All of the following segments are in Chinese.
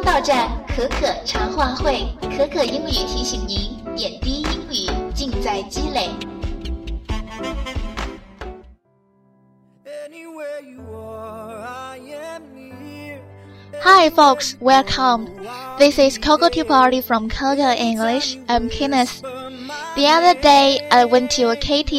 到站可可茶话会，可可英语提醒您，点滴英语尽在积累。 Hi folks, welcome. This is Coco Tea Party from Coco English. I'm Kenneth. The other day, I went to a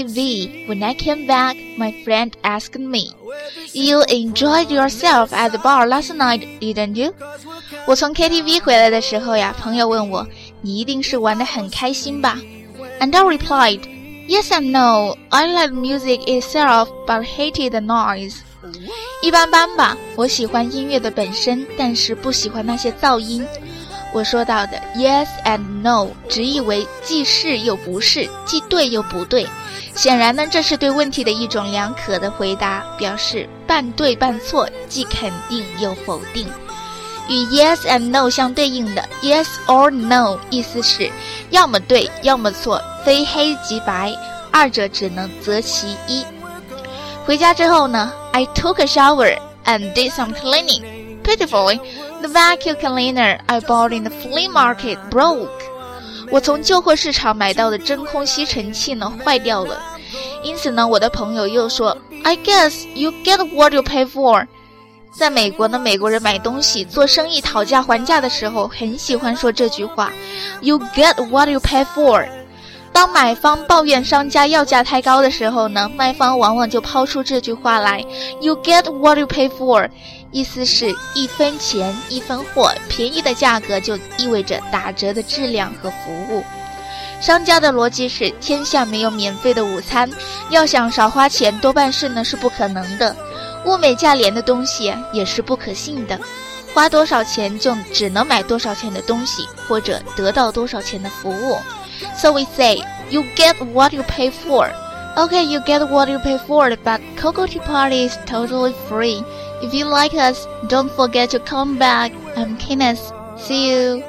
KTV. When I came back, my friend asked me, "You enjoyed yourself at the bar last night, didn't you?" 我从 KTV 回来的时候呀，朋友问我，你一定是玩得很开心吧？ And I replied, "Yes and no. I like music itself, but hated the noise." 一般般吧，我喜欢音乐的本身，但是不喜欢那些噪音。我说到的 yes and no 直译为既是又不是，既对又不对。显然呢，这是对问题的一种两可的回答，表示半对半错，既肯定又否定。与 yes and no 相对应的 yes or no 意思是要么对要么错，非黑即白，二者只能择其一。回家之后呢， I took a shower and did some cleaning. Pitifully, the vacuum cleaner I bought in the flea market broke. 我从旧货市场买到的真空吸尘器呢坏掉了。因此呢，我的朋友又说 I guess you get what you pay for. 在美国呢，美国人买东西做生意讨价还价的时候很喜欢说这句话 You get what you pay for. 当买方抱怨商家要价太高的时候呢，卖方往往就抛出这句话来 You get what you pay for. 意思是一分钱一分货，便宜的价格就意味着打折的质量和服务。商家的逻辑是天下没有免费的午餐，要想少花钱多办事呢是不可能的，物美价廉的东西也是不可信的，花多少钱就只能买多少钱的东西，或者得到多少钱的服务。So we say, you get what you pay for. Okay, you get what you pay for, but Coco Tea Party is totally free. If you like us, don't forget to come back. I'm Kenneth. See you.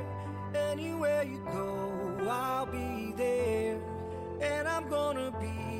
Anywhere you go, I'll be there, and I'm gonna be